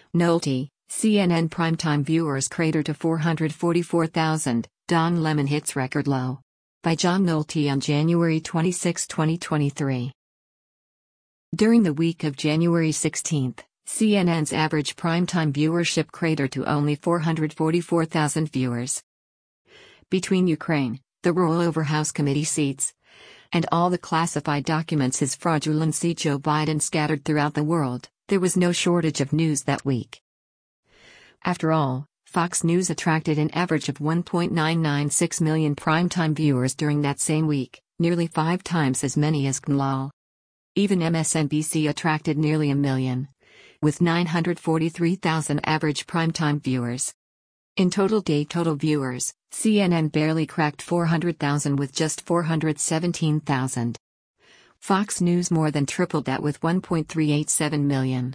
Nolte, CNN primetime viewers crater to 444,000, Don Lemon hits record low. By John Nolte on January 26, 2023. During the week of January 16, CNN's average primetime viewership cratered to only 444,000 viewers. Between Ukraine, the rollover House committee seats, and all the classified documents his fraudulency Joe Biden scattered throughout the world, there was no shortage of news that week. After all, Fox News attracted an average of 1.996 million primetime viewers during that same week, nearly 5 times as many as KNLAL. Even MSNBC attracted nearly a million, with 943,000 average primetime viewers. In total viewers, CNN barely cracked 400,000 with just 417,000. Fox News more than tripled that with 1.387 million.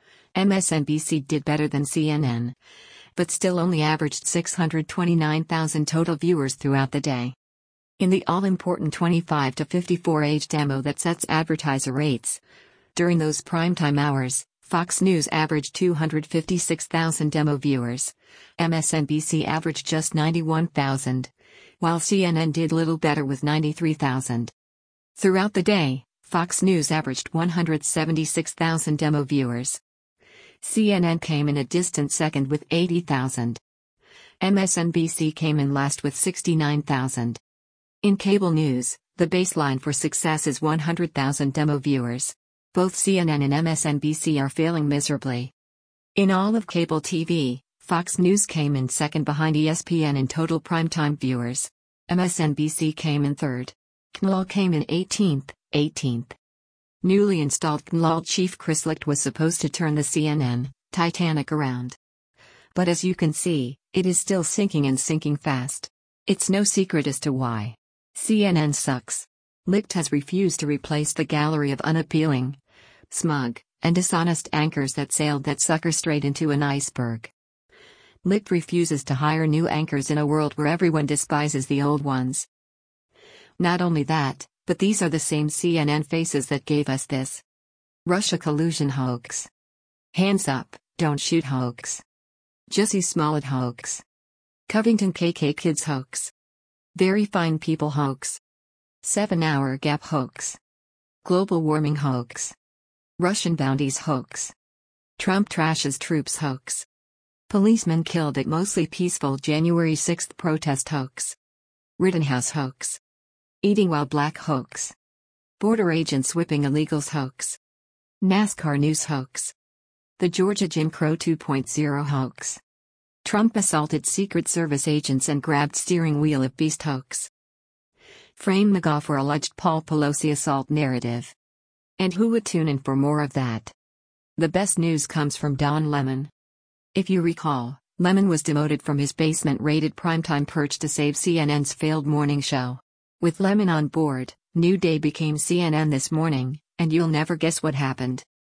MSNBC did better than CNN, but still only averaged 629,000 total viewers throughout the day. In the all-important 25 to 54 age demo that sets advertiser rates, during those primetime hours, Fox News averaged 256,000 demo viewers. MSNBC averaged just 91,000, while CNN did little better with 93,000. Throughout the day, Fox News averaged 176,000 demo viewers. CNN came in a distant second with 80,000. MSNBC came in last with 69,000. In cable news, the baseline for success is 100,000 demo viewers. Both CNN and MSNBC are failing miserably. In all of cable TV, Fox News came in second behind ESPN in total primetime viewers. MSNBC came in third. KNLAL came in 18th. Newly installed KNLAL chief Chris Licht was supposed to turn the CNN Titanic around. But as you can see, it is still sinking and sinking fast. It's no secret as to why. CNN sucks. Licht has refused to replace the gallery of unappealing, smug, and dishonest anchors that sailed that sucker straight into an iceberg. Licht refuses to hire new anchors in a world where everyone despises the old ones. Not only that, but these are the same CNN faces that gave us this Russia collusion hoax, hands up, don't shoot hoax, Jussie Smollett hoax, Covington KK Kids hoax, Very Fine People hoax, 7-hour Gap hoax, global warming hoax, Russian bounties hoax, Trump trashes troops hoax, policemen killed at mostly peaceful January 6 protest hoax, Rittenhouse hoax, eating while black hoax, border agents whipping illegals hoax, NASCAR news hoax, the Georgia Jim Crow 2.0 hoax, Trump assaulted Secret Service agents and grabbed steering wheel of beast hoax. Frame MAGA for alleged Paul Pelosi assault narrative. And who would tune in for more of that? The best news comes from Don Lemon. If you recall, Lemon was demoted from his basement-rated primetime perch to save CNN's failed morning show. With Lemon on board, New Day became CNN This Morning, and you'll never guess what happened.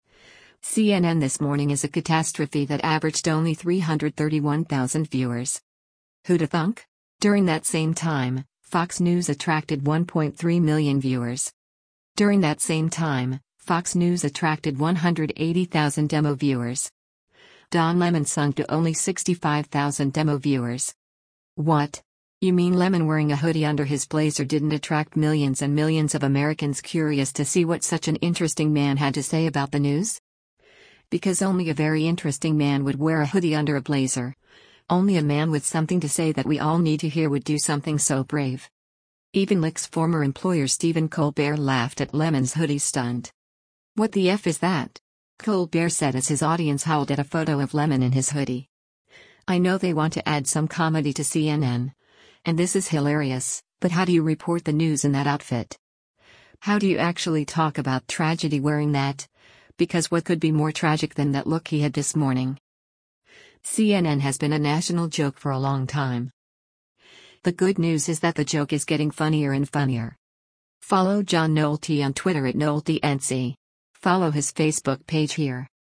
CNN This Morning is a catastrophe that averaged only 331,000 viewers. Who'da thunk? During that same time, Fox News attracted 1.3 million viewers. During that same time, Fox News attracted 180,000 demo viewers. Don Lemon sunk to only 65,000 demo viewers. What? You mean Lemon wearing a hoodie under his blazer didn't attract millions and millions of Americans curious to see what such an interesting man had to say about the news? Because only a very interesting man would wear a hoodie under a blazer. Only a man with something to say that we all need to hear would do something so brave. Even Licht's former employer Stephen Colbert laughed at Lemon's hoodie stunt. What the F is that? Colbert said as his audience howled at a photo of Lemon in his hoodie. I know they want to add some comedy to CNN. And this is hilarious, but how do you report the news in that outfit? How do you actually talk about tragedy wearing that? Because what could be more tragic than that look he had this morning? CNN has been a national joke for a long time. The good news is that the joke is getting funnier and funnier. Follow John Nolte on Twitter at NolteNC. Follow his Facebook page here.